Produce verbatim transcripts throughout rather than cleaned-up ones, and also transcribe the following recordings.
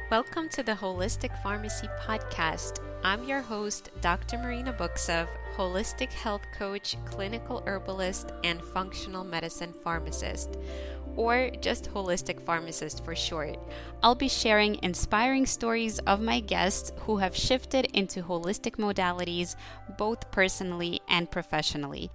Welcome to the Holistic Pharmacy Podcast. I'm your host, Doctor Marina Buksov, holistic health coach, clinical herbalist, and functional medicine pharmacist, or just holistic pharmacist for short. I'll be sharing inspiring stories of my guests who have shifted into holistic modalities, both personally and professionally.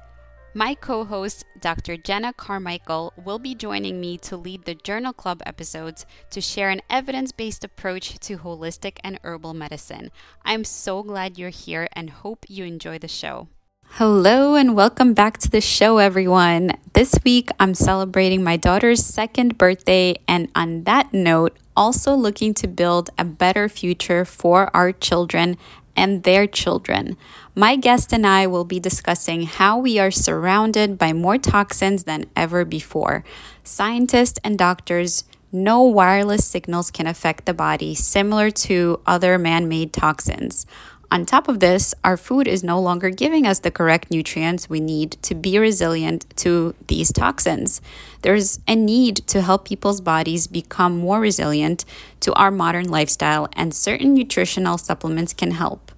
My co-host, Doctor Jenna Carmichael, will be joining me to lead the Journal Club episodes to share an evidence-based approach to holistic and herbal medicine. I'm so glad you're here and hope you enjoy the show. Hello and welcome back to the show, everyone. This week, I'm celebrating my daughter's second birthday, and on that note, also looking to build a better future for our children and their children. My guest and I will be discussing how we are surrounded by more toxins than ever before. Scientists and doctors know wireless signals can affect the body similar to other man-made toxins. On top of this, our food is no longer giving us the correct nutrients we need to be resilient to these toxins. There's a need to help people's bodies become more resilient to our modern lifestyle, and certain nutritional supplements can help.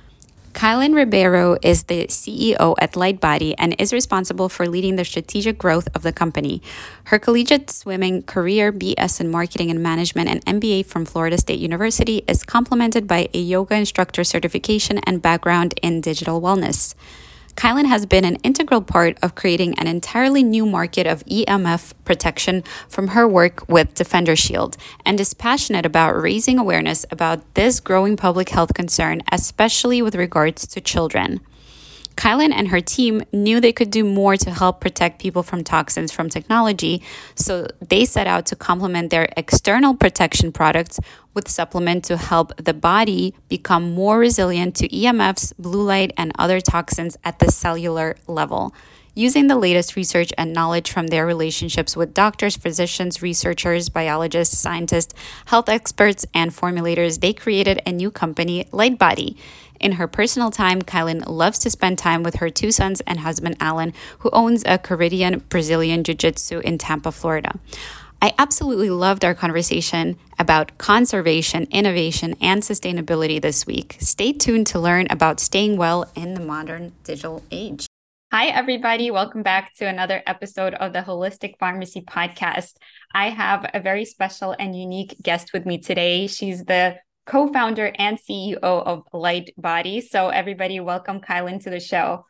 Kylen Ribeiro is the C E O at Lightbody and is responsible for leading the strategic growth of the company. Her collegiate swimming career, B S in Marketing and Management, and M B A from Florida State University is complemented by a yoga instructor certification and background in digital wellness. Kylen has been an integral part of creating an entirely new market of E M F protection from her work with Defender Shield, and is passionate about raising awareness about this growing public health concern, especially with regards to children. Kylen and her team knew they could do more to help protect people from toxins from technology, so they set out to complement their external protection products with supplement to help the body become more resilient to E M Fs, blue light, and other toxins at the cellular level. Using the latest research and knowledge from their relationships with doctors, physicians, researchers, biologists, scientists, health experts, and formulators, they created a new company, Lightbody. In her personal time, Kylen loves to spend time with her two sons and husband, Alan, who owns a Caribbean Brazilian Jiu-Jitsu in Tampa, Florida. I absolutely loved our conversation about conservation, innovation, and sustainability this week. Stay tuned to learn about staying well in the modern digital age. Hi, everybody. Welcome back to another episode of the Holistic Pharmacy Podcast. I have a very special and unique guest with me today. She's the co-founder and C E O of Lightbody. So everybody, welcome Kylen to the show.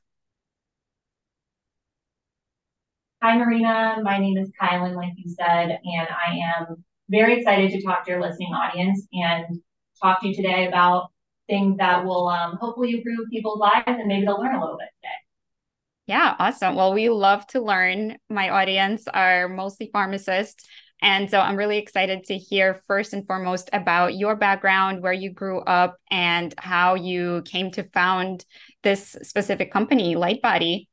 Hi, Marina. My name is Kylen, like you said, and I am very excited to talk to your listening audience and talk to you today about things that will um, hopefully improve people's lives, and maybe they'll learn a little bit today. Yeah, awesome. Well, we love to learn. My audience are mostly pharmacists. And so I'm really excited to hear first and foremost about your background, where you grew up, and how you came to found this specific company, Lightbody.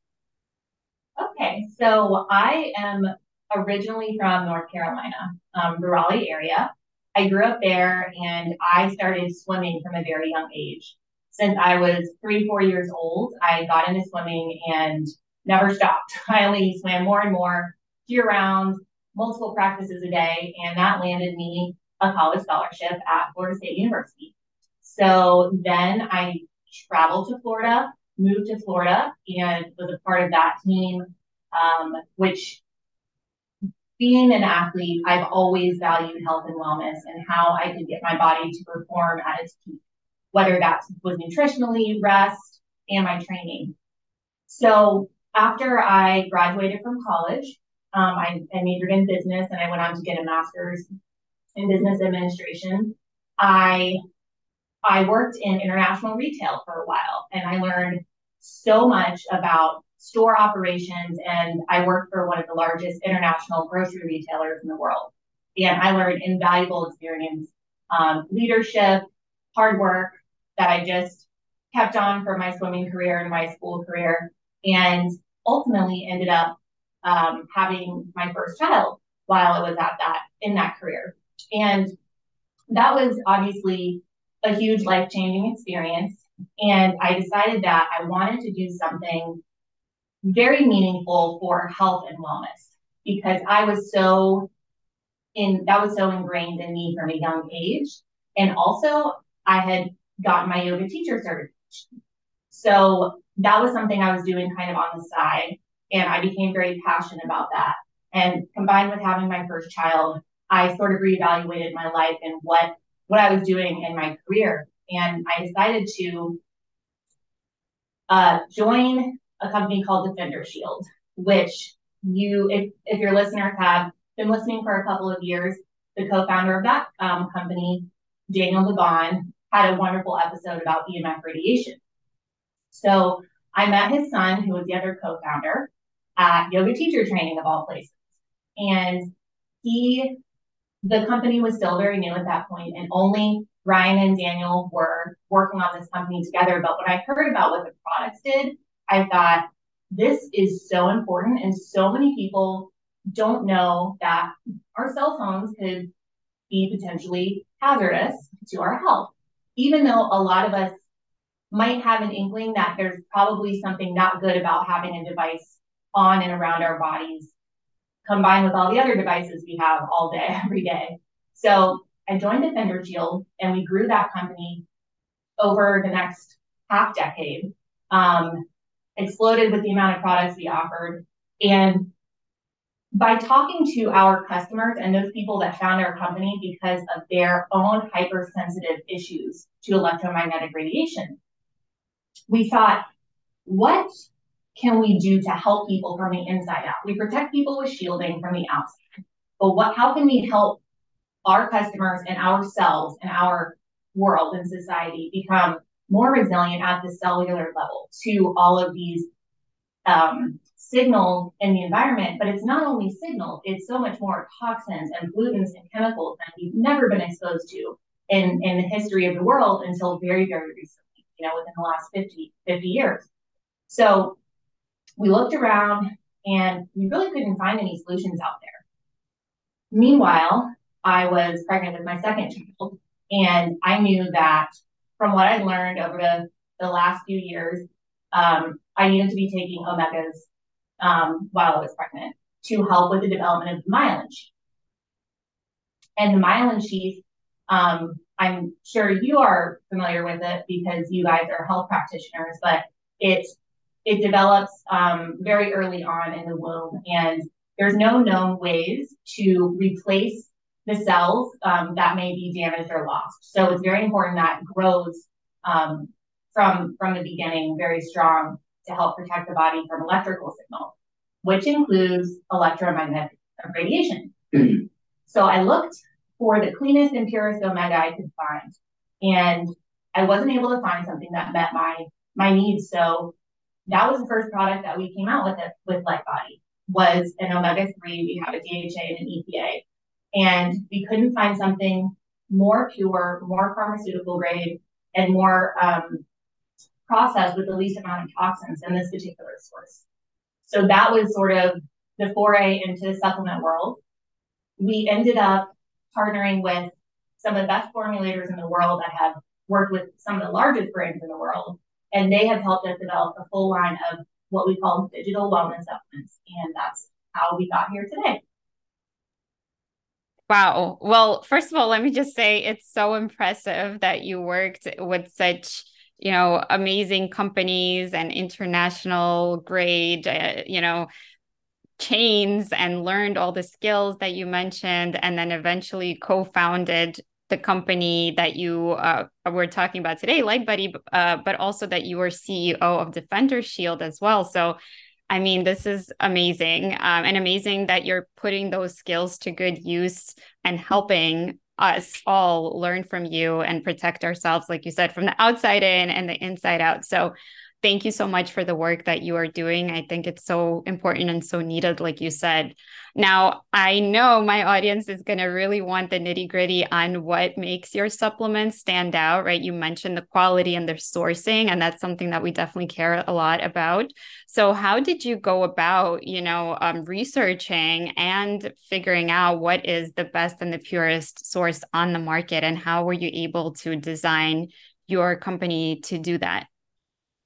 Okay, so I am originally from North Carolina, um, the Raleigh area. I grew up there, and I started swimming from a very young age. Since I was three, four years old, I got into swimming and never stopped. I only swam more and more year round, multiple practices a day, and that landed me a college scholarship at Florida State University. So then I traveled to Florida, moved to Florida, and was a part of that team, um, which being an athlete, I've always valued health and wellness and how I could get my body to perform at its peak, whether that was nutritionally, rest, and my training. So after I graduated from college, um, I, I majored in business, and I went on to get a master's in business administration. I I worked in international retail for a while, and I learned so much about store operations, and I worked for one of the largest international grocery retailers in the world. And I learned invaluable experience, um, leadership, hard work that I just kept on for my swimming career and my school career, and ultimately ended up um, having my first child while I was at that in that career. And that was obviously a huge life-changing experience. And I decided that I wanted to do something very meaningful for health and wellness, because I was so in that was so ingrained in me from a young age. And also, I had gotten my yoga teacher certification. So that was something I was doing kind of on the side. And I became very passionate about that. And combined with having my first child, I sort of reevaluated my life and what, what I was doing in my career. And I decided to uh, join a company called Defender Shield, which you, if, if your listeners have been listening for a couple of years, the co-founder of that um, company, Daniel Devon, had a wonderful episode about E M F radiation. So I met his son, who was the other co-founder, at yoga teacher training of all places. And he, the company was still very new at that point, and only Ryan and Daniel were working on this company together. But when I heard about what the products did, I thought, this is so important, and so many people don't know that our cell phones could be potentially hazardous to our health. Even though a lot of us might have an inkling that there's probably something not good about having a device on and around our bodies, combined with all the other devices we have all day, every day. So I joined Defender Shield, and we grew that company over the next half decade, um, exploded with the amount of products we offered. And by talking to our customers and those people that found our company because of their own hypersensitive issues to electromagnetic radiation, we thought, what can we do to help people from the inside out? We protect people with shielding from the outside, but what? How can we help our customers and ourselves and our world and society become more resilient at the cellular level to all of these um, signals in the environment? But it's not only signals, it's so much more toxins and pollutants and chemicals that we've never been exposed to in, in the history of the world until very, very recently, you know, within the last fifty, fifty years. So we looked around and we really couldn't find any solutions out there. Meanwhile, I was pregnant with my second child, and I knew that from what I'd learned over the, the last few years, um, I needed to be taking omegas um, while I was pregnant to help with the development of the myelin sheath. And the myelin sheath, um, I'm sure you are familiar with it because you guys are health practitioners, but it, it develops um, very early on in the womb, and there's no known ways to replace the cells um, that may be damaged or lost. So it's very important that it grows um, from, from the beginning very strong to help protect the body from electrical signals, which includes electromagnetic radiation. So I looked for the cleanest and purest omega I could find, and I wasn't able to find something that met my, my needs. So that was the first product that we came out with it, with LightBody, was an omega three. We have a D H A and an E P A. And we couldn't find something more pure, more pharmaceutical grade, and more um, processed with the least amount of toxins than this particular source. So that was sort of the foray into the supplement world. We ended up partnering with some of the best formulators in the world that have worked with some of the largest brands in the world, and they have helped us develop a full line of what we call digital wellness supplements, and that's how we got here today. Wow. Well, first of all, let me just say it's so impressive that you worked with such, you know, amazing companies and international grade, uh, you know, chains, and learned all the skills that you mentioned, and then eventually co-founded the company that you uh, were talking about today, LightBody, uh, but also that you were C E O of Defender Shield as well. So I mean, this is amazing, um, and amazing that you're putting those skills to good use and helping us all learn from you and protect ourselves, like you said, from the outside in and the inside out. So thank you so much for the work that you are doing. I think it's so important and so needed, like you said. Now, I know my audience is going to really want the nitty gritty on what makes your supplements stand out, right? You mentioned the quality and their sourcing, and that's something that we definitely care a lot about. So how did you go about, you know, um, researching and figuring out what is the best and the purest source on the market, and how were you able to design your company to do that?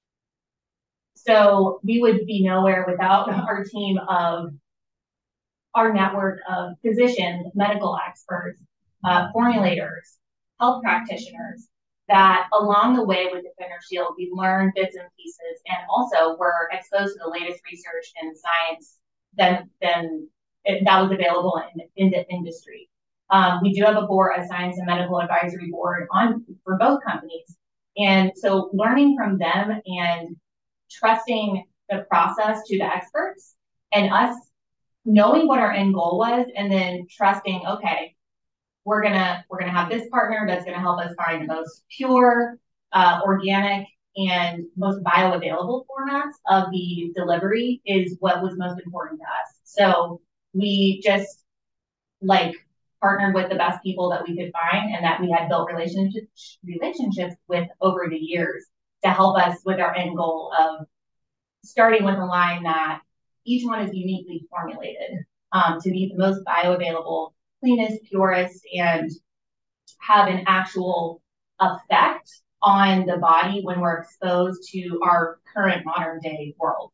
So we would be nowhere without our team of our network of physicians, medical experts, uh, formulators, health practitioners, that along the way with Defender Shield, we learned bits and pieces, and also were exposed to the latest research in science than, than it, that was available in, in the industry. Um, we do have a board, a science and medical advisory board on for both companies. And so learning from them and trusting the process to the experts and us knowing what our end goal was and then trusting, okay, we're gonna we're gonna have this partner that's gonna help us find the most pure, uh, organic, and most bioavailable formats of the delivery is what was most important to us. So we just like partnered with the best people that we could find and that we had built relationships relationships with over the years to help us with our end goal of starting with a line that each one is uniquely formulated um, to be the most bioavailable, cleanest, purest, and have an actual effect on the body when we're exposed to our current modern day world.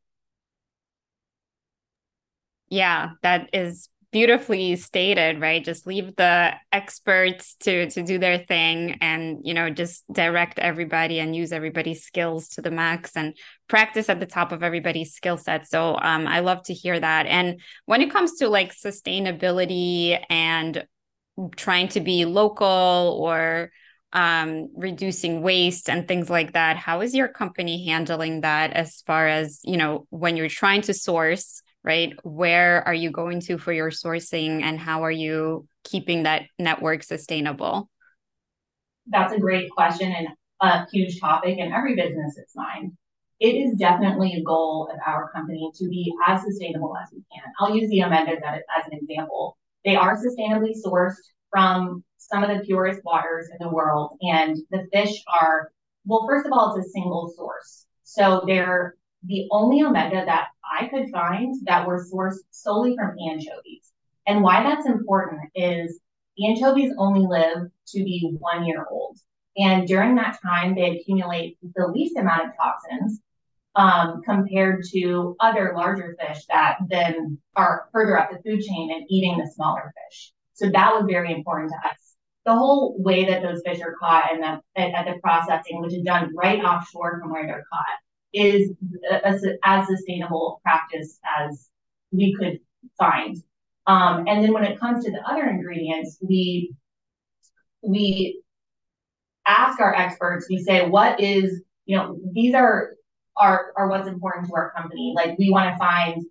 Yeah, that is beautifully stated, right? Just leave the experts to to do their thing and, you know, just direct everybody and use everybody's skills to the max and practice at the top of everybody's skill set. So um, I love to hear that. And when it comes to like sustainability and trying to be local or um, reducing waste and things like that, how is your company handling that as far as, you know, when you're trying to source, right? Where are you going to for your sourcing and how are you keeping that network sustainable? That's a great question and a huge topic in every business's mind. It is definitely a goal of our company to be as sustainable as we can. I'll use the Omendas as, as an example. They are sustainably sourced from some of the purest waters in the world, and the fish are, well, first of all, it's a single source. So they're the only Omega that I could find that were sourced solely from anchovies. And why that's important is anchovies only live to be one year old. And during that time, they accumulate the least amount of toxins um, compared to other larger fish that then are further up the food chain and eating the smaller fish. So that was very important to us. The whole way that those fish are caught and the, at the processing, which is done right offshore from where they're caught, is a, a, as sustainable practice as we could find. Um, and then when it comes to the other ingredients, we we ask our experts, we say, what is, you know, these are are are what's important to our company. Like we want to find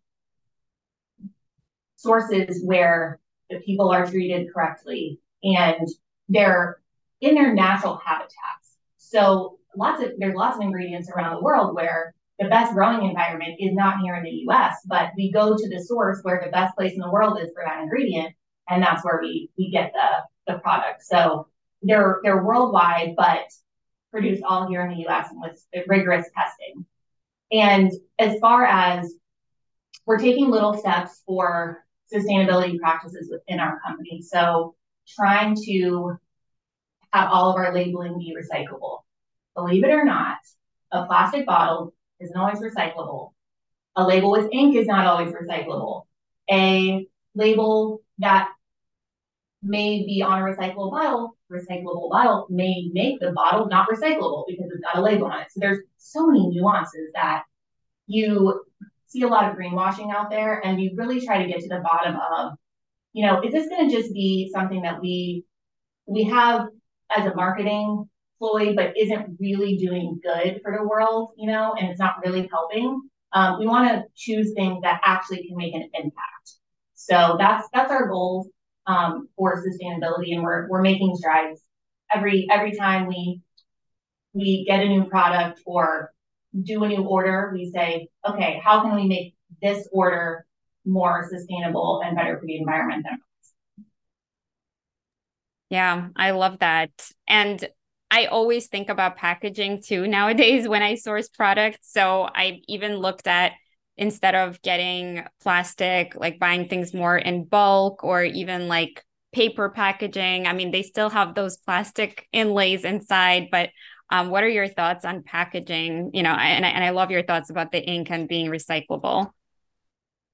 sources where the people are treated correctly and they're in their natural habitats. So lots of there's lots of ingredients around the world where the best growing environment is not here in the U S, but we go to the source where the best place in the world is for that ingredient, and that's where we we get the the product. So they're they're worldwide, but produced all here in the U S and with rigorous testing. And as far as we're taking little steps for sustainability practices within our company, so trying to have all of our labeling be recyclable. Believe it or not, a plastic bottle isn't always recyclable. A label with ink is not always recyclable. A label that may be on a recyclable bottle, recyclable bottle may make the bottle not recyclable because it's got a label on it. So there's so many nuances that you see a lot of greenwashing out there, and you really try to get to the bottom of, you know, is this going to just be something that we we have as a marketing ploy, but isn't really doing good for the world, you know, and it's not really helping. Um, we want to choose things that actually can make an impact. So that's that's our goal um, for sustainability, and we're we're making strides every every time we we get a new product or do a new order. We say, okay, how can we make this order more sustainable and better for the environment than Yeah, I love that. And I always think about packaging too nowadays when I source products. So I even looked at instead of getting plastic, like buying things more in bulk or even like paper packaging. I mean, they still have those plastic inlays inside, but um, what are your thoughts on packaging? You know, and I, and I love your thoughts about the ink and being recyclable.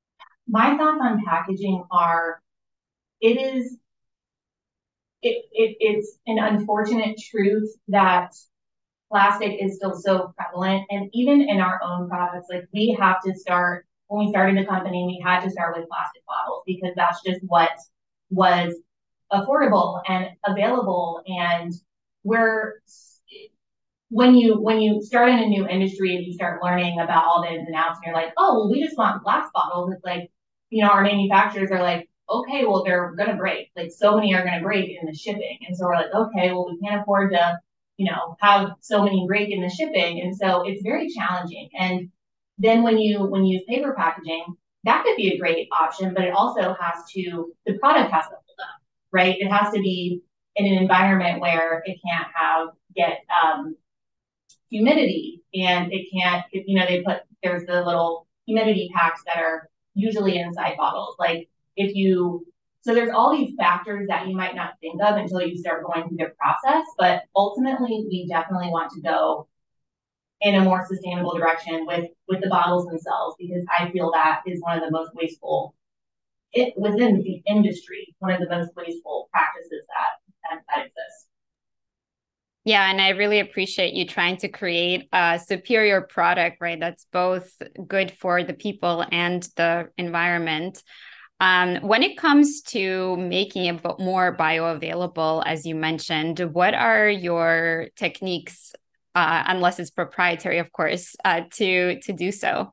my thoughts on packaging are it is it, it it's an unfortunate truth that plastic is still so prevalent. And even in our own products, like we have to start, when we started the company, we had to start with plastic bottles because that's just what was affordable and available. And we're, when you when you start in a new industry and you start learning about all the ins and outs and you're like, oh, well, we just want glass bottles. It's like, you know, our manufacturers are like, okay, well, they're going to break. Like so many are going to break in the shipping. And so we're like, okay, well, we can't afford to, you know, have so many break in the shipping. And so it's very challenging. And then when you when you use paper packaging, that could be a great option, but it also has to, the product has to hold up, right? It has to be in an environment where it can't have, get, um, humidity and it can't, you know, they put, there's the little humidity packs that are usually inside bottles. Like if you, so there's all these factors that you might not think of until you start going through the process, but ultimately we definitely want to go in a more sustainable direction with, with the bottles themselves, because I feel that is one of the most wasteful, it within the industry, one of the most wasteful practices that, that, that exists. Yeah, and I really appreciate you trying to create a superior product, right? That's both good for the people and the environment. Um, when it comes to making it more bioavailable, as you mentioned, what are your techniques, uh, unless it's proprietary, of course, uh, to to do so?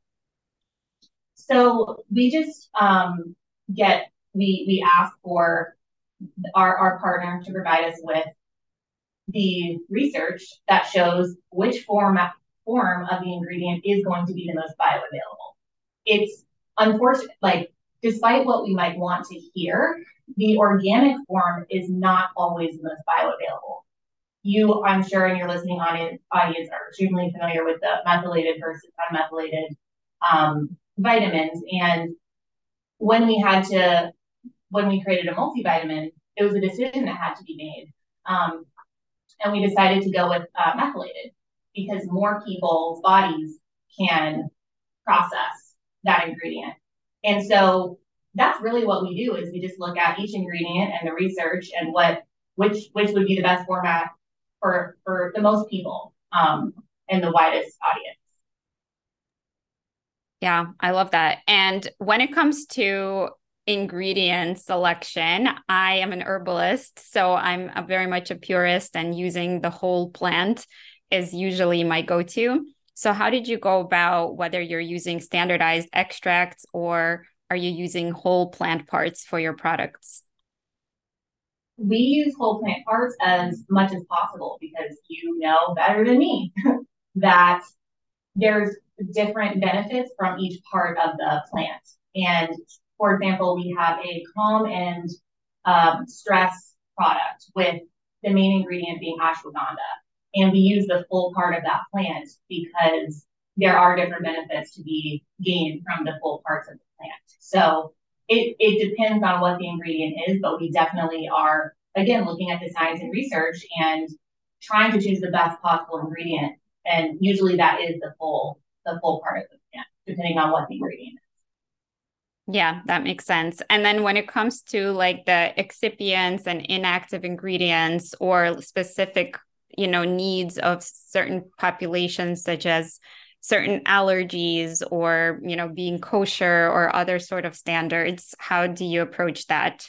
So we just um, get we we ask for our our partner to provide us with the research that shows which form form of the ingredient is going to be the most bioavailable. It's unfortunate, like despite what we might want to hear, the organic form is not always the most bioavailable. You, I'm sure, and your listening audience, audience are extremely familiar with the methylated versus unmethylated um, vitamins. And when we had to, when we created a multivitamin, it was a decision that had to be made. Um, and we decided to go with uh, methylated because more people's bodies can process that ingredient. And so that's really what we do is we just look at each ingredient and the research and what which which would be the best format for for the most people um, and the widest audience. Yeah, I love that. And when it comes to ingredient selection, I am an herbalist, so I'm a very much a purist, and using the whole plant is usually my go-to. So how did you go about whether you're using standardized extracts or are you using whole plant parts for your products? We use whole plant parts as much as possible because you know better than me that there's different benefits from each part of the plant. And for example, we have a calm and um, stress product with the main ingredient being ashwagandha. And we use the full part of that plant because there are different benefits to be gained from the full parts of the plant. So it, it depends on what the ingredient is, but we definitely are, again, looking at the science and research and trying to choose the best possible ingredient. And usually that is the full the full part of the plant, depending on what the ingredient is. Yeah, that makes sense. And then when it comes to like the excipients and inactive ingredients or specific, you know, needs of certain populations, such as certain allergies or, you know, being kosher or other sort of standards, how do you approach that?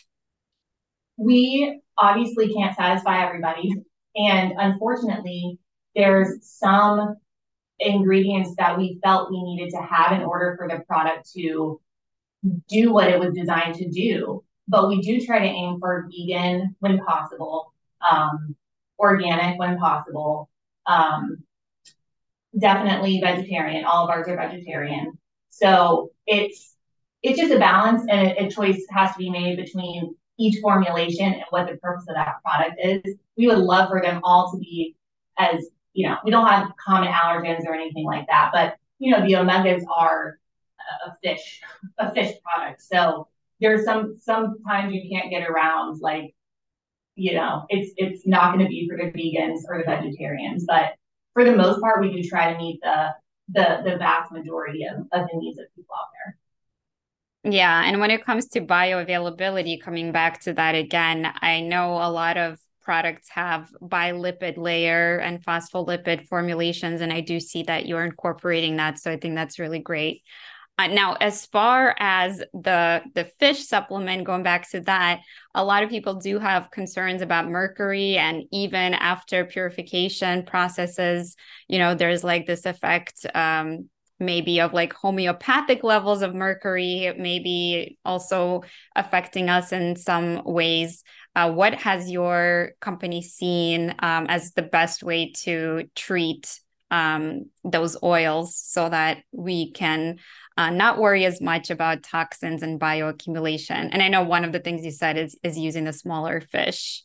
We obviously can't satisfy everybody. And unfortunately, there's some ingredients that we felt we needed to have in order for the product to do what it was designed to do. But we do try to aim for vegan when possible, um, organic when possible, um, definitely vegetarian. All of ours are vegetarian. So it's it's just a balance and a, a choice has to be made between each formulation and what the purpose of that product is. We would love for them all to be as, you know, we don't have common allergens or anything like that, but you know, the omegas are a fish, a fish product. So there's some sometimes you can't get around like, you know, it's it's not going to be for the vegans or the vegetarians, but for the most part, we do try to meet the the the vast majority of, of the needs of people out there. Yeah, and when it comes to bioavailability, coming back to that again, I know a lot of products have bilipid layer and phospholipid formulations, and I do see that you're incorporating that. So I think that's really great. Uh, now, as far as the the fish supplement, going back to that, a lot of people do have concerns about mercury, and even after purification processes, you know, there's like this effect, um, maybe of like homeopathic levels of mercury, maybe also affecting us in some ways. Uh, what has your company seen um, as the best way to treat um, those oils so that we can uh, not worry as much about toxins and bioaccumulation? And I know one of the things you said is is using the smaller fish.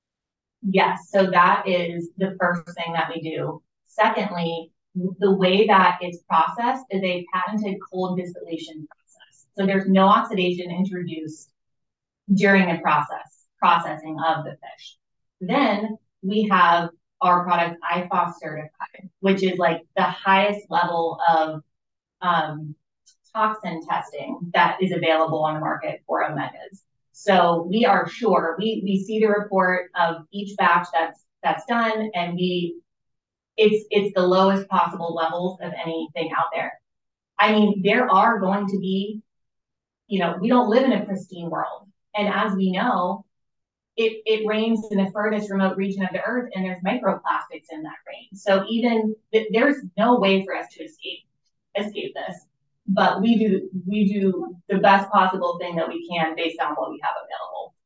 Yes, so that is the first thing that we do. Secondly, the way that it's processed is a patented cold distillation process. So there's no oxidation introduced during the process, processing of the fish. Then we have our product I F O S certified, which is like the highest level of um, toxin testing that is available on the market for omegas. So we are sure we we see the report of each batch that's that's done, and we it's it's the lowest possible levels of anything out there. I mean, there are going to be, you know, we don't live in a pristine world, and as we know, it it rains in the furthest remote region of the earth, and there's microplastics in that rain. So even there's no way for us to escape escape this, but we do we do the best possible thing that we can based on what we have available.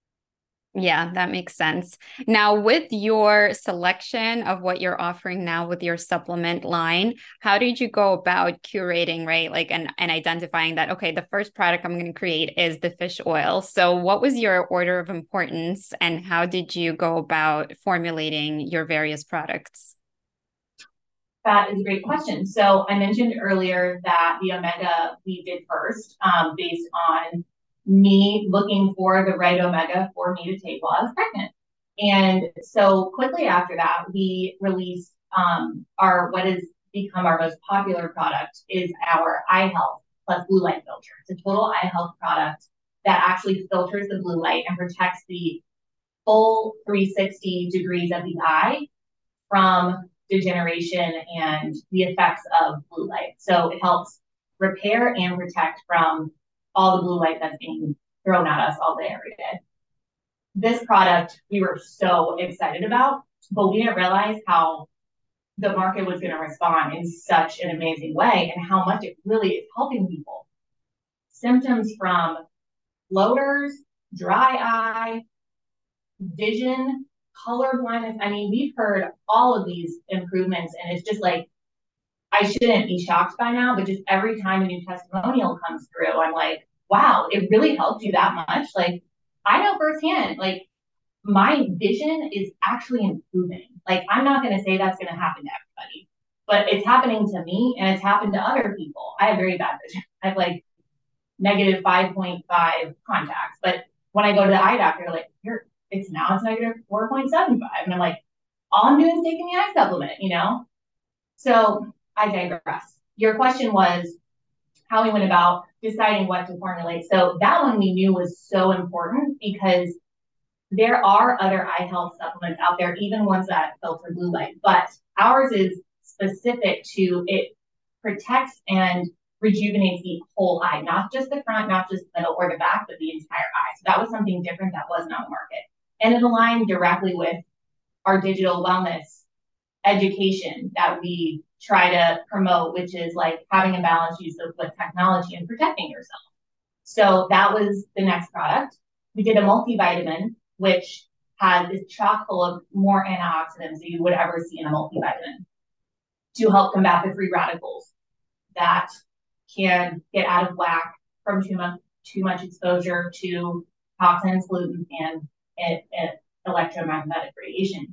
Yeah, that makes sense. Now, with your selection of what you're offering now with your supplement line, how did you go about curating, right? Like, and, and identifying that, okay, the first product I'm going to create is the fish oil. So, what was your order of importance and how did you go about formulating your various products? That is a great question. So I mentioned earlier that the omega we did first, um, based on me looking for the right omega for me to take while I was pregnant. And so quickly after that, we released um, our what has become our most popular product is our eye health plus blue light filter. It's a total eye health product that actually filters the blue light and protects the full three hundred sixty degrees of the eye from degeneration and the effects of blue light. So it helps repair and protect from all the blue light that's being thrown at us all day, every day. This product we were so excited about, but we didn't realize how the market was going to respond in such an amazing way and how much it really is helping people. Symptoms from floaters, dry eye, vision, color blindness. I mean, we've heard all of these improvements, and it's just like, I shouldn't be shocked by now, but just every time a new testimonial comes through, I'm like, wow, it really helped you that much. Like, I know firsthand, like, my vision is actually improving. Like, I'm not going to say that's going to happen to everybody, but it's happening to me and it's happened to other people. I have very bad vision. I have like negative five point five contacts, but when I go to the eye doctor, they're like, here, it's now it's negative four point seven five. And I'm like, all I'm doing is taking the eye supplement, you know? So I digress. Your question was how we went about deciding what to formulate. So that one we knew was so important because there are other eye health supplements out there, even ones that filter blue light, but ours is specific to it protects and rejuvenates the whole eye, not just the front, not just the middle or the back, but the entire eye. So that was something different that wasn't on the market. And it aligned directly with our digital wellness education that we try to promote, which is like having a balanced use of with technology and protecting yourself. So that was the next product. We did a multivitamin, which has is chock full of more antioxidants than you would ever see in a multivitamin to help combat the free radicals that can get out of whack from too much too much exposure to toxins, pollutants, and, and, and electromagnetic radiation.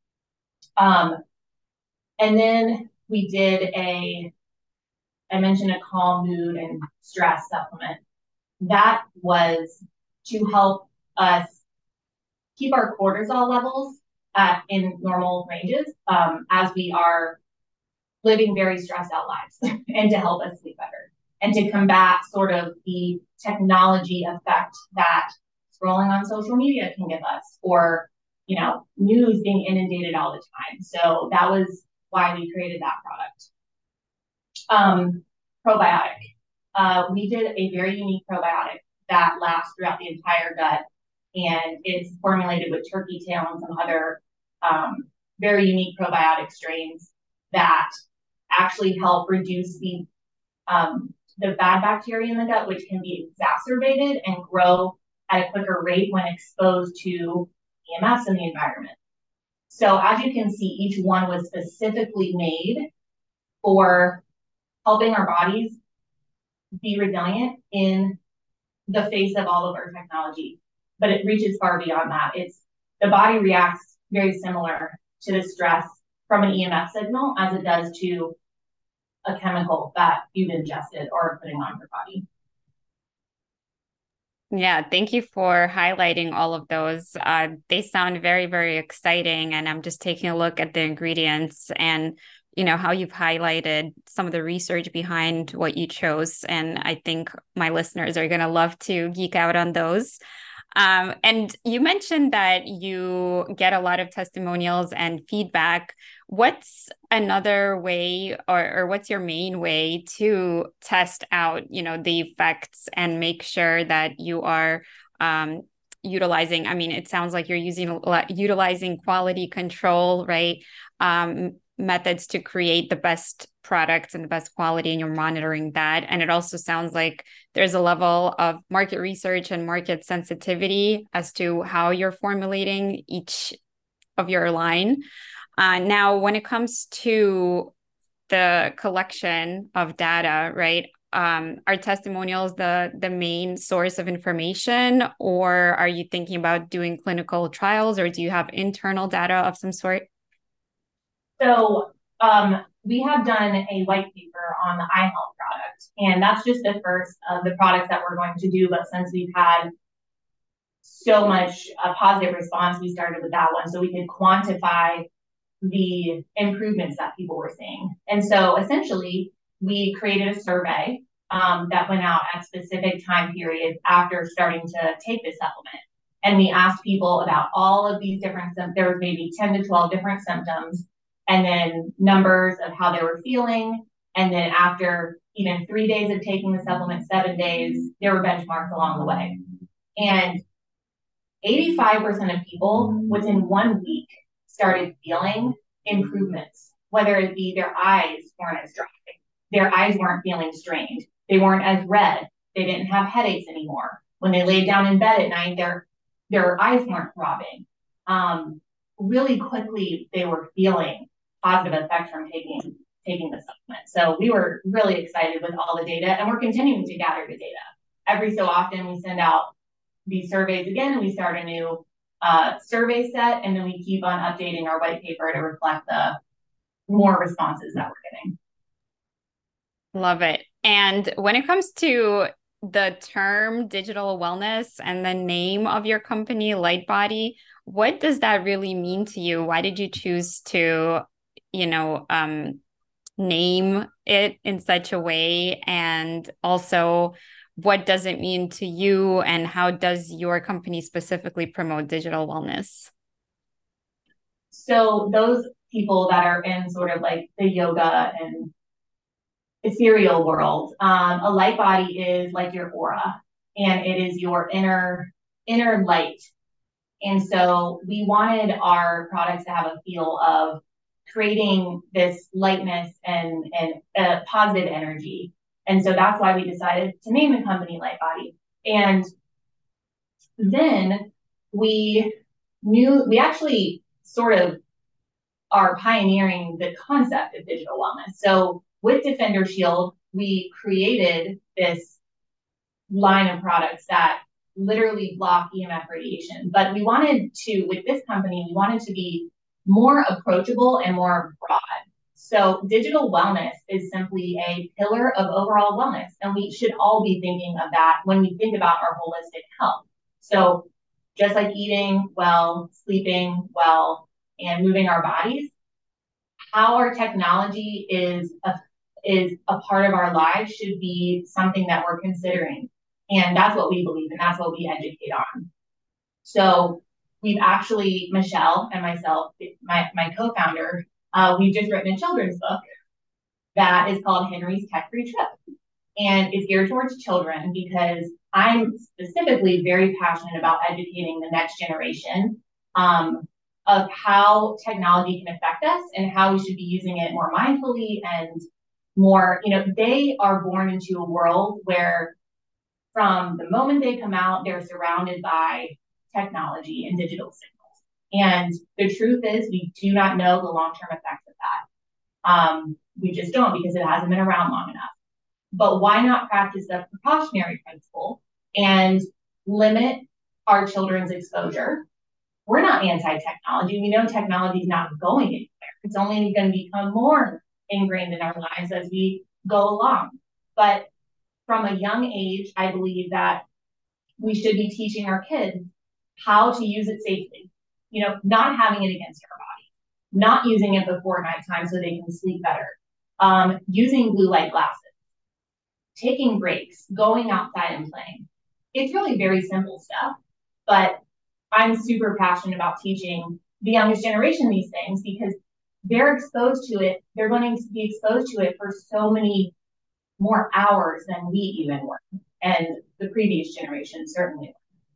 Um, and then we did a, I mentioned a calm mood and stress supplement. That was to help us keep our cortisol levels at, in normal ranges um, as we are living very stressed out lives and to help us sleep better. and to combat sort of the technology effect that scrolling on social media can give us, or, you know, news being inundated all the time. So that was why we created that product. Um, probiotic. Uh, we did a very unique probiotic that lasts throughout the entire gut, and it's formulated with turkey tail and some other um, very unique probiotic strains that actually help reduce the um, the bad bacteria in the gut, which can be exacerbated and grow at a quicker rate when exposed to E M Fs in the environment. So as you can see, each one was specifically made for helping our bodies be resilient in the face of all of our technology. But it reaches far beyond that. It's the body reacts very similar to the stress from an E M F signal as it does to a chemical that you've ingested or are putting on your body. Yeah, thank you for highlighting all of those. Uh, they sound very, very exciting. And I'm just taking a look at the ingredients and, you know, how you've highlighted some of the research behind what you chose. And I think my listeners are going to love to geek out on those. Um, and you mentioned that you get a lot of testimonials and feedback. What's another way, or, or what's your main way to test out, you know, the effects and make sure that you are um, utilizing? I mean, it sounds like you're using utilizing quality control, right? Um, methods to create the best products and the best quality, and you're monitoring that. And it also sounds like there's a level of market research and market sensitivity as to how you're formulating each of your line. Uh, now, when it comes to the collection of data, right? Um, are testimonials the the main source of information, or are you thinking about doing clinical trials, or do you have internal data of some sort? So um, we have done a white paper on the eye health product, and that's just the first of the products that we're going to do. But since we've had so much uh, positive response, we started with that one so we could quantify the improvements that people were seeing. And so essentially, we created a survey um, that went out at specific time periods after starting to take this supplement. And we asked people about all of these different symptoms. There was maybe ten to twelve different symptoms, and then numbers of how they were feeling. And then after even three days of taking the supplement, seven days, there were benchmarks along the way. And eighty-five percent of people within one week started feeling improvements, whether it be their eyes weren't as dry, their eyes weren't feeling strained, they weren't as red, they didn't have headaches anymore. When they laid down in bed at night, their their eyes weren't throbbing. Um, really quickly, they were feeling positive effects from taking taking the supplement. So we were really excited with all the data, and we're continuing to gather the data. Every so often, we send out these surveys again, and we start a new uh, survey set, and then we keep on updating our white paper to reflect the more responses that we're getting. Love it. And when it comes to the term digital wellness and the name of your company, Lightbody, what does that really mean to you? Why did you choose to, you know, um, name it in such a way? And also, what does it mean to you, and how does your company specifically promote digital wellness? So those people that are in sort of like the yoga and ethereal world, um, a light body is like your aura, and it is your inner inner light. And so we wanted our products to have a feel of creating this lightness and, and uh, positive energy. And so that's why we decided to name the company Lightbody. And then we knew, we actually sort of are pioneering the concept of digital wellness. So with Defender Shield, we created this line of products that literally block E M F radiation. But we wanted to, with this company, we wanted to be more approachable and more broad. So digital wellness is simply a pillar of overall wellness. And we should all be thinking of that when we think about our holistic health. So just like eating well, sleeping well, and moving our bodies, how our technology is, is a part of our lives should be something that we're considering. And that's what we believe, and that's what we educate on. So we've actually, Michelle and myself, my, my co-founder, uh, we've just written a children's book that is called Henry's Tech-Free Trip. And it's geared towards children because I'm specifically very passionate about educating the next generation um, of how technology can affect us and how we should be using it more mindfully and more, you know, they are born into a world where from the moment they come out, they're surrounded by technology and digital signals. And the truth is we do not know the long-term effects of that. Um, we just don't because it hasn't been around long enough. But why not practice the precautionary principle and limit our children's exposure? We're not anti-technology. We know technology is not going anywhere. It's only going to become more ingrained in our lives as we go along. But from a young age, I believe that we should be teaching our kids how to use it safely. You know, not having it against our body, not using it before nighttime so they can sleep better, um, using blue light glasses, taking breaks, going outside and playing. It's really very simple stuff, but I'm super passionate about teaching the youngest generation these things because they're exposed to it. They're going to be exposed to it for so many more hours than we even were. And the previous generation certainly.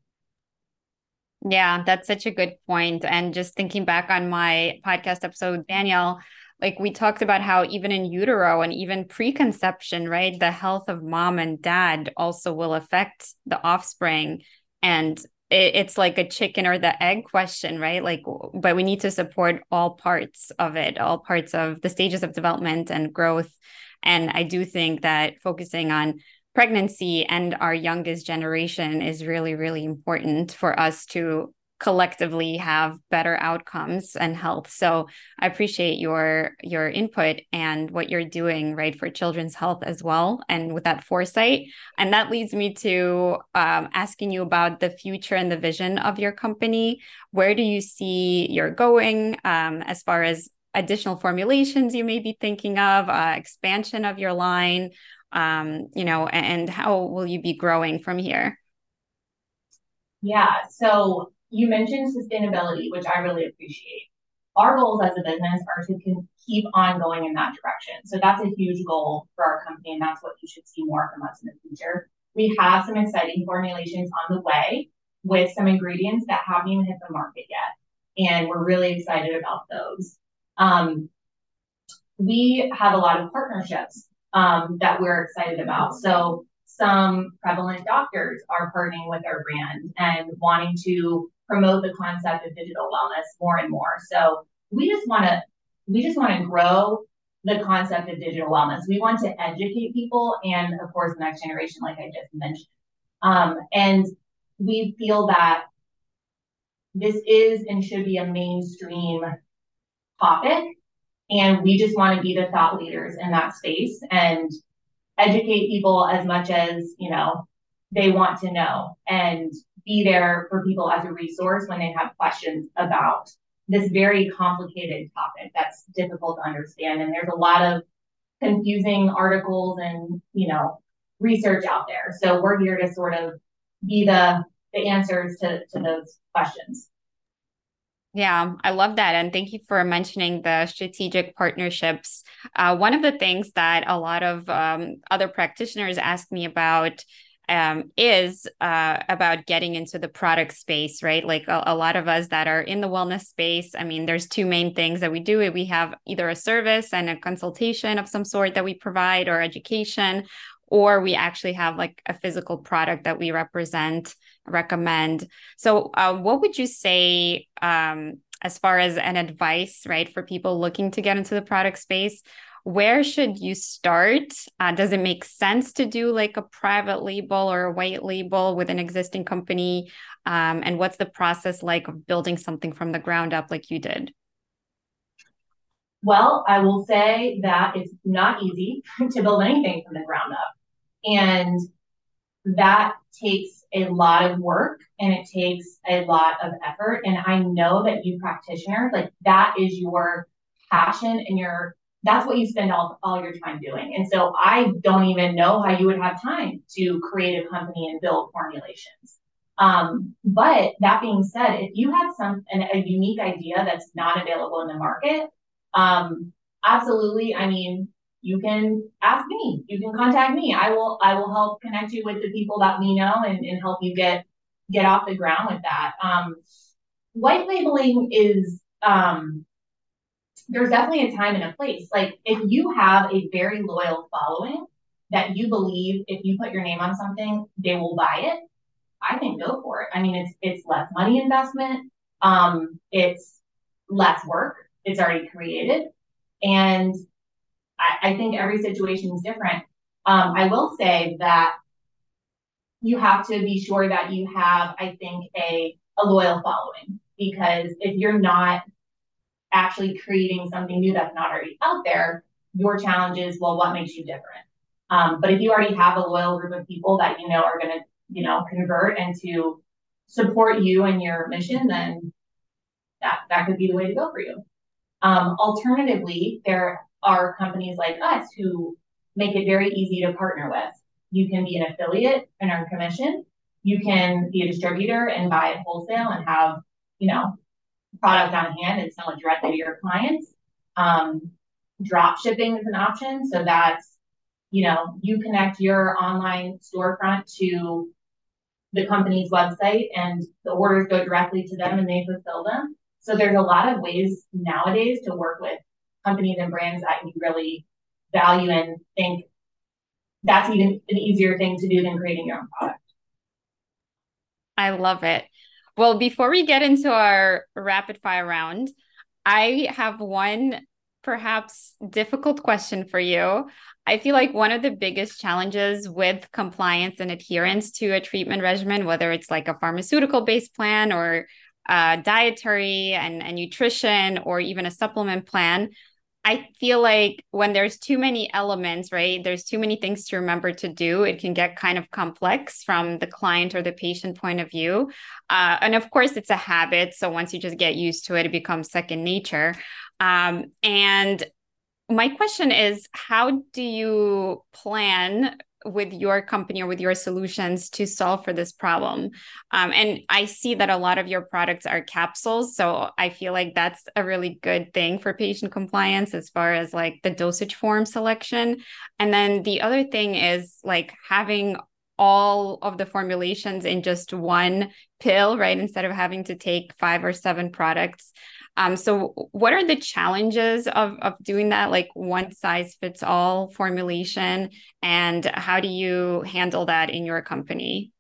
Yeah, that's such a good point. And just thinking back on my podcast episode, Danielle, like we talked about how even in utero and even preconception, right, the health of mom and dad also will affect the offspring. And it, it's like a chicken or the egg question, right? Like, but we need to support all parts of it, all parts of the stages of development and growth. And I do think that focusing on pregnancy and our youngest generation is really, really important for us to collectively have better outcomes and health. So I appreciate your your input and what you're doing, right, for children's health as well, and with that foresight. And that leads me to um, asking you about the future and the vision of your company. Where do you see you're going um, as far as additional formulations you may be thinking of, uh, expansion of your line? Um, you know, and how will you be growing from here? Yeah, so you mentioned sustainability, which I really appreciate. Our goals as a business are to can keep on going in that direction. So that's a huge goal for our company, and that's what you should see more from us in the future. We have some exciting formulations on the way with some ingredients that haven't even hit the market yet, and we're really excited about those. Um, we have a lot of partnerships um, that we're excited about. So some prevalent doctors are partnering with our brand and wanting to promote the concept of digital wellness more and more. So we just want to we just want to grow the concept of digital wellness. We want to educate people and, of course, the next generation, like I just mentioned. Um, and we feel that this is and should be a mainstream topic. And we just want to be the thought leaders in that space and educate people as much as, you know, they want to know and be there for people as a resource when they have questions about this very complicated topic that's difficult to understand. And there's a lot of confusing articles and, you know, research out there. So we're here to sort of be the, the answers to, to those questions. Yeah, I love that. And thank you for mentioning the strategic partnerships. Uh, one of the things that a lot of um, other practitioners ask me about um, is uh, about getting into the product space, right? Like a, a lot of us that are in the wellness space. I mean, there's two main things that we do. We have either a service and a consultation of some sort that we provide, or education, or we actually have like a physical product that we represent, recommend. So uh, what would you say um, as far as an advice, right, for people looking to get into the product space? Where should you start? Uh, does it make sense to do like a private label or a white label with an existing company? Um, and what's the process like of building something from the ground up like you did? Well, I will say that it's not easy to build anything from the ground up. And that takes a lot of work and it takes a lot of effort. And I know that you practitioners, like that is your passion and your that's what you spend all, all your time doing. And so I don't even know how you would have time to create a company and build formulations. Um, but that being said, if you have some an, a unique idea that's not available in the market, um, absolutely. I mean, you can ask me. You can contact me. I will. I will help connect you with the people that we know and, and help you get get off the ground with that. Um, white labeling is. Um, there's definitely a time and a place. Like if you have a very loyal following that you believe if you put your name on something, they will buy it, I think go for it. I mean, it's it's less money investment. Um, it's less work. It's already created. And I, I think every situation is different. Um, I will say that you have to be sure that you have, I think, a, a loyal following. Because if you're not actually creating something new that's not already out there, your challenge is, well, what makes you different? Um, but if you already have a loyal group of people that you know are going to, you know, convert and to support you and your mission, then that that could be the way to go for you. Um, alternatively, there are companies like us who make it very easy to partner with. You can be an affiliate and earn commission. You can be a distributor and buy at wholesale and have, you know, product on hand and sell it directly to your clients. Um, drop shipping is an option. So that's, you know, you connect your online storefront to the company's website and the orders go directly to them and they fulfill them. So there's a lot of ways nowadays to work with companies and brands that you really value and think that's even an easier thing to do than creating your own product. I love it. Well, before we get into our rapid fire round, I have one perhaps difficult question for you. I feel like one of the biggest challenges with compliance and adherence to a treatment regimen, whether it's like a pharmaceutical-based plan or uh, dietary and, and nutrition or even a supplement plan, I feel like when there's too many elements, right, there's too many things to remember to do, it can get kind of complex from the client or the patient point of view. Uh, and of course, it's a habit. So once you just get used to it, it becomes second nature. Um, and my question is, how do you plan with your company or with your solutions to solve for this problem? Um, and I see that a lot of your products are capsules. So I feel like that's a really good thing for patient compliance as far as like the dosage form selection. And then the other thing is like having all of the formulations in just one pill, right? Instead of having to take five or seven products. Um, so what are the challenges of, of doing that, like one size fits all formulation, and how do you handle that in your company?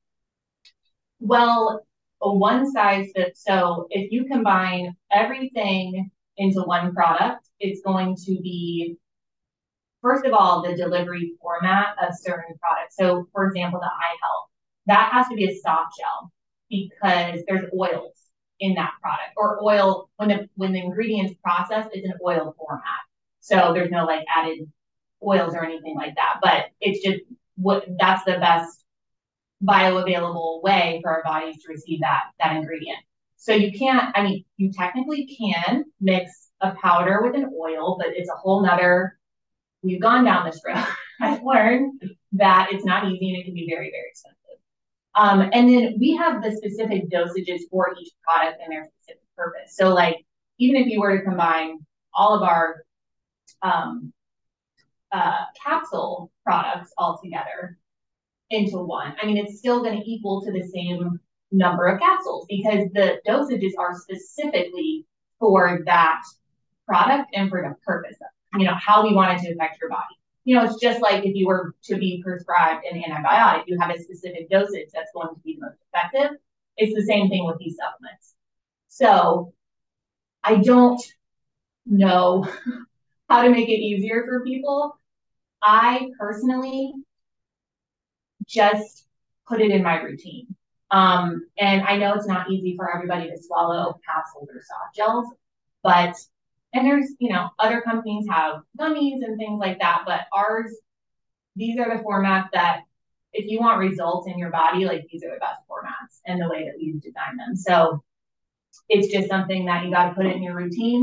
Well, a one size fits. So if you combine everything into one product, it's going to be, first of all, the delivery format of certain products. So for example, the eye health, that has to be a soft gel because there's oils in that product, or oil when the when the ingredients processed, it's an oil format. So there's no like added oils or anything like that. But it's just what that's the best bioavailable way for our bodies to receive that that ingredient. So you can't, I mean, you technically can mix a powder with an oil, but it's a whole nother, we've gone down this road. I've learned that it's not easy and it can be very, very expensive. Um, and then we have the specific dosages for each product and their specific purpose. So like, even if you were to combine all of our um, uh, capsule products all together into one, I mean, it's still going to equal to the same number of capsules because the dosages are specifically for that product and for the purpose of, you know, how we want it to affect your body. You know, it's just like if you were to be prescribed an antibiotic, you have a specific dosage that's going to be the most effective. It's the same thing with these supplements. So I don't know how to make it easier for people. I personally just put it in my routine. Um, and I know it's not easy for everybody to swallow capsules or soft gels, but and there's, you know, other companies have gummies and things like that, but ours, these are the formats that if you want results in your body, like these are the best formats and the way that we've designed them. So it's just something that you got to put in your routine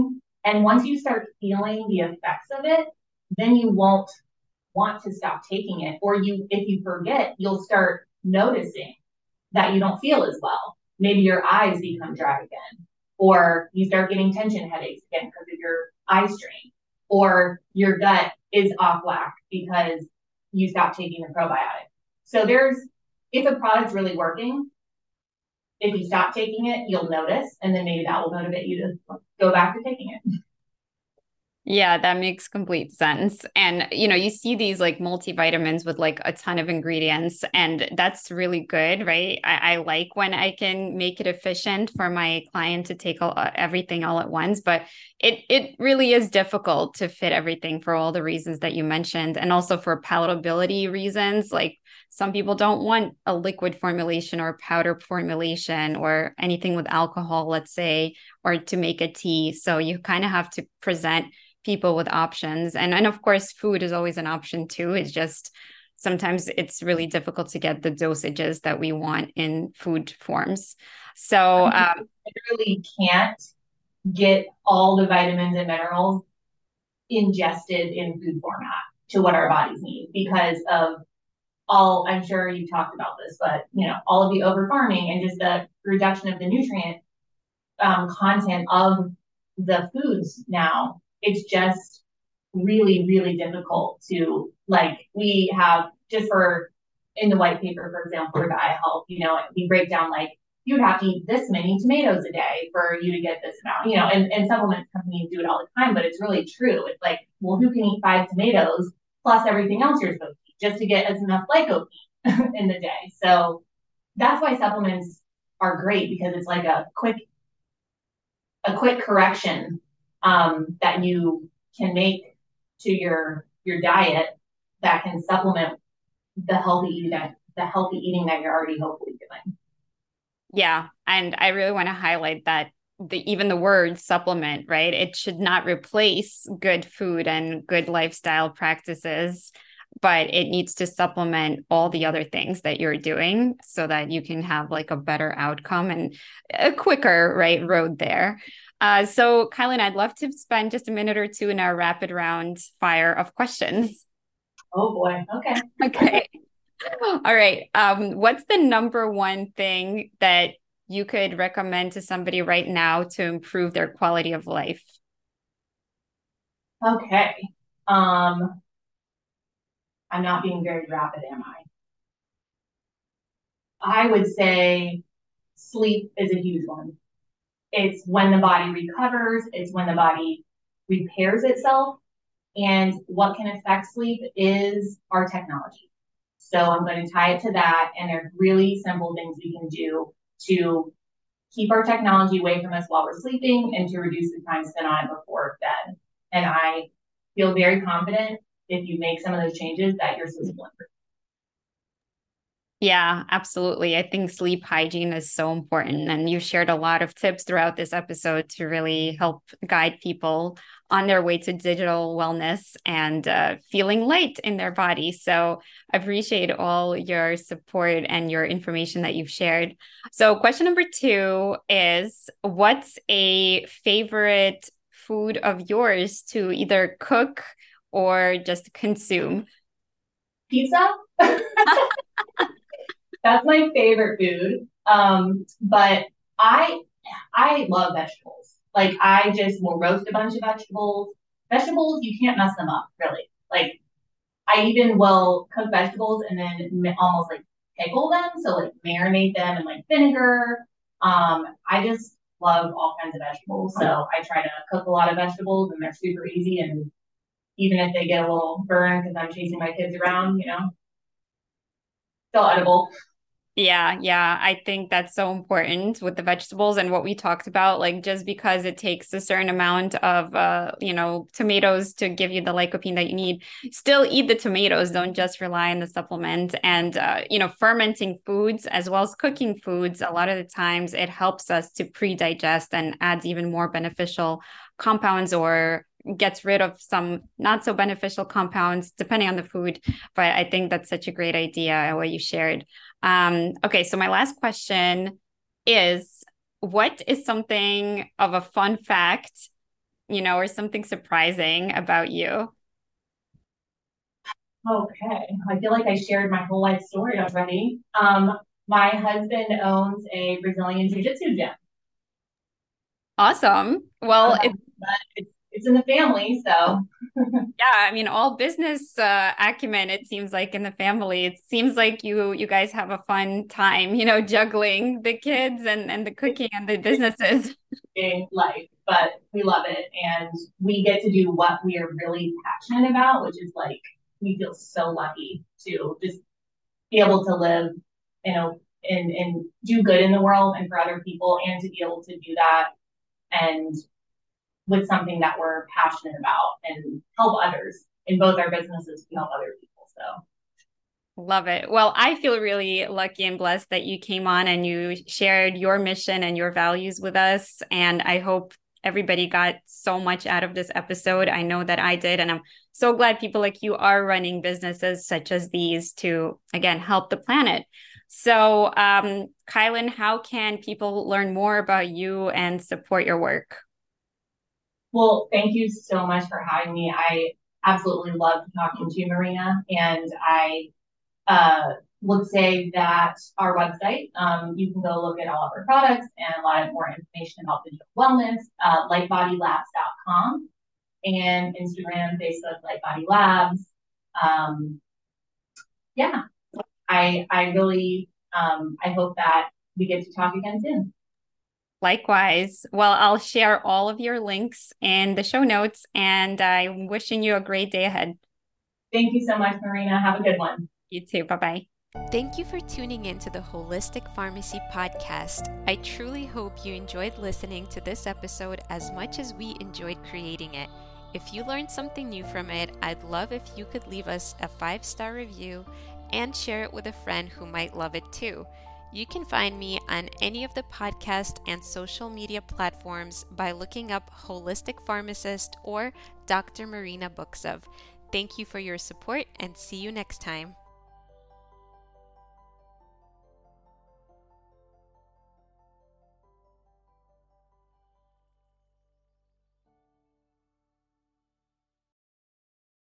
And once you start feeling the effects of it, then you won't want to stop taking it. Or you, if you forget, you'll start noticing that you don't feel as well. Maybe your eyes become dry again, or you start getting tension headaches again because of your eye strain, or your gut is off whack because you stopped taking the probiotic. So there's, if a product's really working, if you stop taking it, you'll notice, and then maybe that will motivate you to go back to taking it. Yeah, that makes complete sense. And, you know, you see these like multivitamins with like a ton of ingredients, and that's really good, right? I, I like when I can make it efficient for my client to take all, uh, everything all at once, but it it really is difficult to fit everything for all the reasons that you mentioned, and also for palatability reasons. Like some people don't want a liquid formulation or powder formulation or anything with alcohol, let's say, or to make a tea. So you kind of have to present people with options. And, and of course, food is always an option too. It's just sometimes it's really difficult to get the dosages that we want in food forms. So um, you really can't get all the vitamins and minerals ingested in food format to what our bodies need because of all, I'm sure you've talked about this, but you know, all of the over farming and just the reduction of the nutrient um, content of the foods now. It's just really, really difficult to, like, we have just for in the white paper, for example, for diet health, you know, we break down like you'd have to eat this many tomatoes a day for you to get this amount, you know, and, and supplement companies do it all the time, but it's really true. It's like, well, who can eat five tomatoes plus everything else you're supposed to eat just to get as enough lycopene in the day? So that's why supplements are great, because it's like a quick, a quick correction um, that you can make to your your diet that can supplement the healthy eating that the healthy eating that you're already hopefully doing. Yeah, and I really want to highlight that the even the word supplement, right? It should not replace good food and good lifestyle practices, but it needs to supplement all the other things that you're doing so that you can have like a better outcome and a quicker, right, road there. Uh, so, Kylan, I'd love to spend just a minute or two in our rapid round fire of questions. Oh boy. Okay. Okay. All right. Um, what's the number one thing that you could recommend to somebody right now to improve their quality of life? Okay. Um, I'm not being very rapid, am I? I would say sleep is a huge one. It's when the body recovers, it's when the body repairs itself. And what can affect sleep is our technology. So I'm going to tie it to that. And there's really simple things we can do to keep our technology away from us while we're sleeping and to reduce the time spent on it before bed. And I feel very confident if you make some of those changes that your sleep will improve. Yeah, absolutely. I think sleep hygiene is so important. And you shared a lot of tips throughout this episode to really help guide people on their way to digital wellness and uh, feeling light in their body. So I appreciate all your support and your information that you've shared. So, question number two is, what's a favorite food of yours to either cook or just consume? Pizza? That's my favorite food. Um, but I I love vegetables. Like I just will roast a bunch of vegetables. Vegetables, you can't mess them up, really. Like I even will cook vegetables and then almost like pickle them, so like marinate them in like vinegar. Um, I just love all kinds of vegetables, so I try to cook a lot of vegetables, and they're super easy. And even if they get a little burned because I'm chasing my kids around, you know, still edible. Yeah, yeah. I think that's so important with the vegetables and what we talked about. Like just because it takes a certain amount of uh, you know, tomatoes to give you the lycopene that you need, still eat the tomatoes. Don't just rely on the supplement. And uh, you know, fermenting foods as well as cooking foods, a lot of the times it helps us to pre-digest and adds even more beneficial compounds or gets rid of some not so beneficial compounds depending on the food. But I think that's such a great idea what you shared. Um, okay, so my last question is, what is something of a fun fact you know, or something surprising about you. Okay, I feel like I shared my whole life story already. Um, my husband owns a Brazilian Jiu-Jitsu gym. Awesome. Well, Um, it, but it's, it's in the family, so. yeah, I mean, all business uh, acumen, it seems like in the family, it seems like you you guys have a fun time, you know, juggling the kids and, and the It's cooking and the businesses. in life, but we love it. And we get to do what we are really passionate about, which is like, we feel so lucky to just be able to live, you know, and, and do good in the world and for other people, and to be able to do that and with something that we're passionate about and help others in both our businesses, we help other people. So Love it. Well, I feel really lucky and blessed that you came on and you shared your mission and your values with us. And I hope everybody got so much out of this episode. I know that I did. And I'm so glad people like you are running businesses such as these to, again, help the planet. So, um, Kylan, how can people learn more about you and support your work? well, thank you so much for having me. I absolutely loved talking to you, Marina, and I uh, would say that our website, um, you can go look at all of our products and a lot of more information about digital wellness, uh, light body labs dot com, and Instagram, Facebook, Light Body Labs. Um, yeah, I I really um, I hope that we get to talk again soon. Likewise. Well, I'll share all of your links in the show notes, and I'm wishing you a great day ahead. Thank you so much, Marina. Have a good one. You too. Bye bye. Thank you for tuning in to the Holistic Pharmacy Podcast. I truly hope you enjoyed listening to this episode as much as we enjoyed creating it. If you learned something new from it, I'd love if you could leave us a five-star review and share it with a friend who might love it too. You can find me on any of the podcast and social media platforms by looking up Holistic Pharmacist or Doctor Marina Buksov. Thank you for your support and see you next time.